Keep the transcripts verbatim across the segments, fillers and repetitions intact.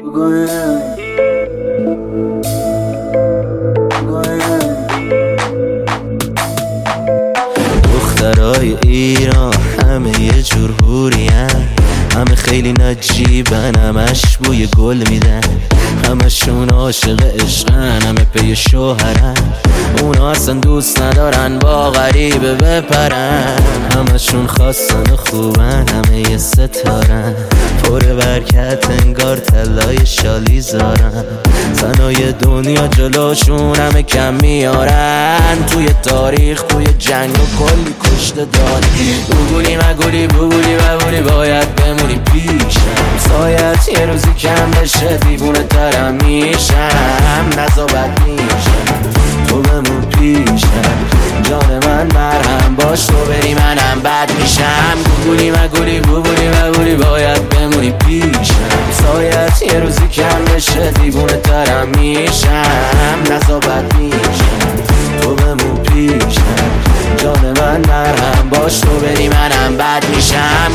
دخترای ایران همه یه جور حورین، همه خیلی نجیبن، همش بوی گل میدن، همشون عاشق عشقن، همه پی شوهرن، اونا اصلا دوست ندارن با غریبه بپرن، همشون خواستن خوبن، همه یه ستارن، پر برکت انگار طلای شالیزارن، زنای دنیا جلوشون همه کم میارن، توی تاریخ توی جنگ و کلی کشته دارن، بوگولی مگولی بوگولی ببولی باید بمونی پیشم، سایت یه روزی کم بشه دیوونه ترم میشم، نزابت میشم تو بمون پیشم، جان من مرهم باش تو بری منم بد میشم، گوگولی مگولی بوگولی ببولی باید بمونی پیشم، سایت یه روزی کم بشه دیوونه ترم میشم، نزابت میشم تو بمون پیشم، جان من مرهم باش تو بری منم بد میشم.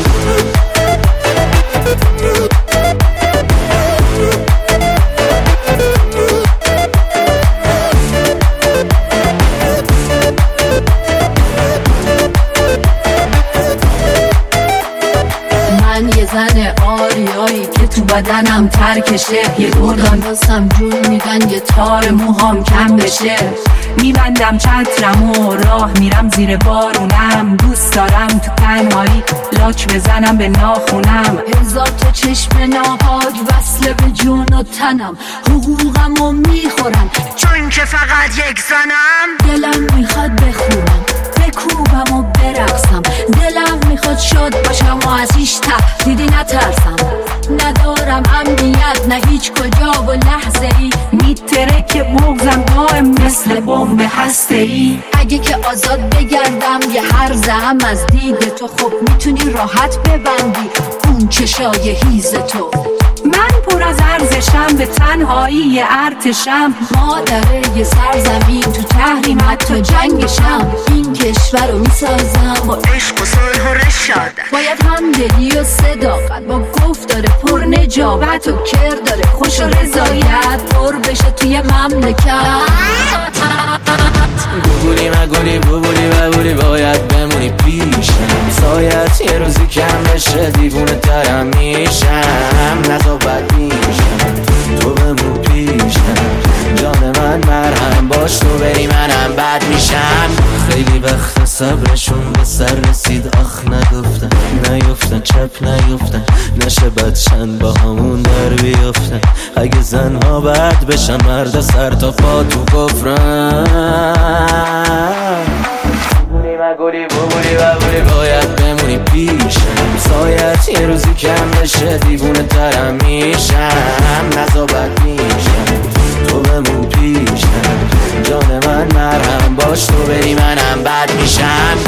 من یه زن آریایی که تو بدنم ترکشه، یه گردان واسم جون میدن یه تار موهام کم بشه، میبندم چترم و راه میرم زیر بارونم، دوست دارم تو تنهایی لاک بزنم به ناخونم، هزار تا چشم ناهاد وصله به جون و تنم، حقوقم رو میخورم چون که فقط یک زنم، دلم میخواد بخونم بکوبم و برقصم، دلم میخواد شاد باشم و از هیچ تهدیدی نترسم، ندارم امنیت نه هیچ کجا و لحظه ای، میترکه بغضم دائم مثل بمب هسته ای، اگه که آزاد بگردم یه هرزه هم از دید تو، خب میتونی راحت ببندی اون چشای هیز تو، من پر از ارزشم به تنهایی ارتشم، مادره یه سرزمین تو تحریم حتی جنگشم، این کشور رو میسازم با عشق و صلح و رشاد، باید همدلی و صداقت با گفتار پر نجابت و کردار خوش و رضایت پر بشه توی مملکت، گوگولی مگولی بوگولی ببولی باید بمونی پیشم، سایت یه روزی کم بشه دیوونه ترم میشم، نزابت میشم تو بمون پیشم، جان من مرهم باش تو بری منم بد میشم، خیلی وقت صبرشون به سر رسید آخ نگفتن، نیفتن چپ نیفتن، نشه بدشن با همون در بیفتن، اگه زنها بد بشن مرد سر تا پا تو گفرن، بوگولی مگولی بوگولی ببولی باید بمونی پیشم، سایت یه روزی کم بشه دیوونه ترم میشم، نزابت میشم تو بمون پیشم، جان من مرهم باش تو بری منم بد میشم.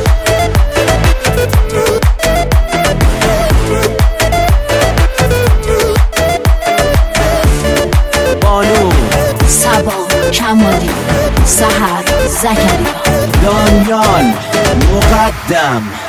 بانو سبا کمالی سحر زکریا دانیال مقدم